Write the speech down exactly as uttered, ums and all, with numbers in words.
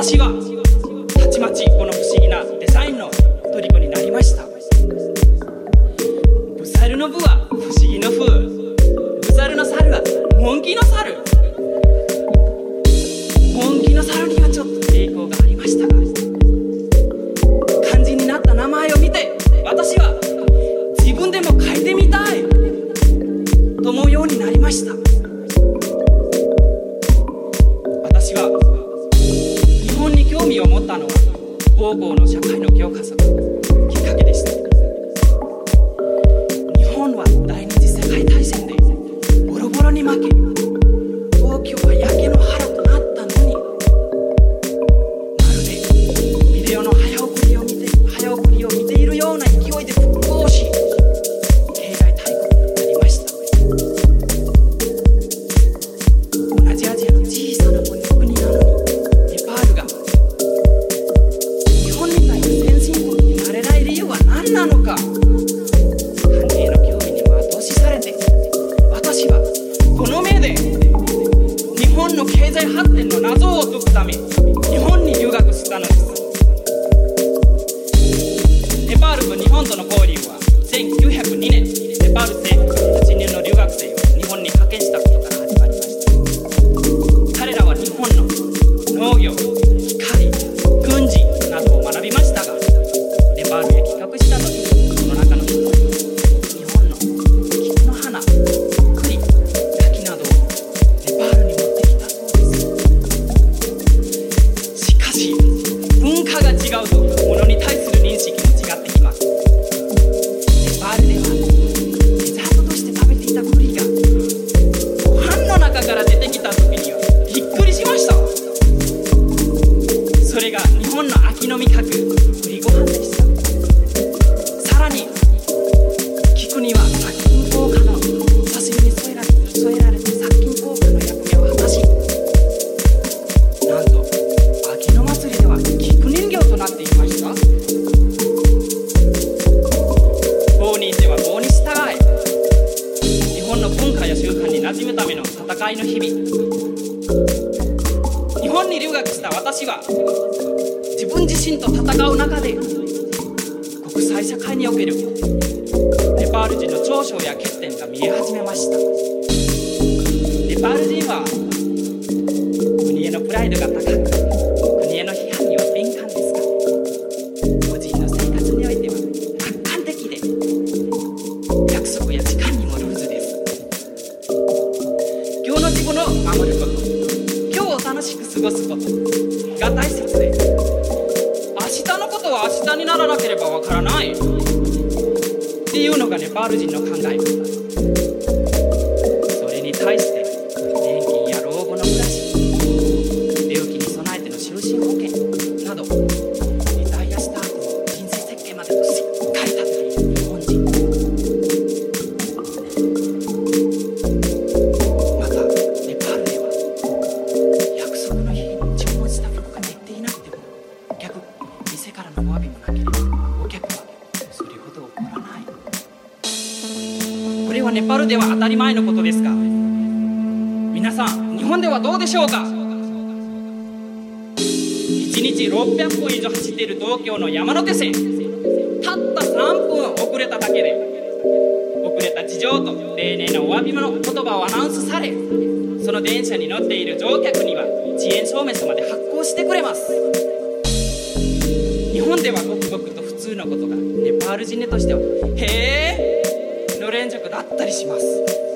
私はたちまちこの不思議なデザインの虜になりました。ブサルのブは不思議のブ、ブザルの猿は本気の猿。本気の猿にはちょっと抵抗がありましたが、漢字になった名前を見て私は自分でも変えてみたいと思うようになりました。私は日本に興味を持ったのは高校の社会の教科書がきっかけでした。日本は第二次世界大戦でボロボロに負け、東京は焼け野原となったのに、まるでビデオの早送りを見て早送りを見ているような勢いで復興し、経済大国になりました。同じアジアの小さな国なのに、ネパールが日本みたいな先進国になれない理由は何なのか。漢字への興味にも後押しされて、私はこの目で日本の経済発展の謎を解くため日本に留学したのです。ネパールと日本との交流はせんきゅうひゃくにねん、ネパール政府がはちにんの留学生を日本に派遣したことから始まりました。彼らは日本の農業、光、軍事などを学びましたが、ネパールへ帰国した時にその中の一つ、日本の菊の花、栗、柿などをネパールに持ってきたそうです。しかし文化が違うと物に対する認識も違ってきます。ネパールではデザートとして食べていた栗がご飯の中から出てきた時にはびっくりしました。それが日本の秋の味覚、栗ご飯でした。さらに菊には殺菌効果の刺身に添えられて添えられて殺菌効果の役目を果たし、なんと秋の祭りでは菊人形となっていました。郷にいては郷に従え。日本の文化や習慣に馴染むための戦いの日々。日本に留学した私は自分自身と戦う中で国際社会におけるネパール人の長所や欠点が見え始めました。ネパール人は国へのプライドが高く、国への批判には敏感ですが、個人の生活においては楽観的で、約束や時間にもルーズです。今日の自分を守ること、今日を楽しく過ごすことが大切で、明日のことは明日にならなければわからないっていうのがネパール人の考え。それに対して年金や老後の暮らし、病気に備えての就寝保険など、リタイアした後の人生設計までとしっかり立てている日本人。またネパールでは約束の日に注文した服が出ていなくても、逆店からのお詫びもなければお客はそれほど怒らない。これはネパールでは当たり前のことですが、皆さん日本ではどうでしょうか。いちにちろっぴゃっぷん以上走っている東京の山手線、たったさんぷん遅れただけで遅れた事情と丁寧なお詫びの言葉をアナウンスされ、その電車に乗っている乗客には遅延証明書まで発行してくれます。日本ではごくごくと普通のことがネパール人としてはへーの連続だったりします。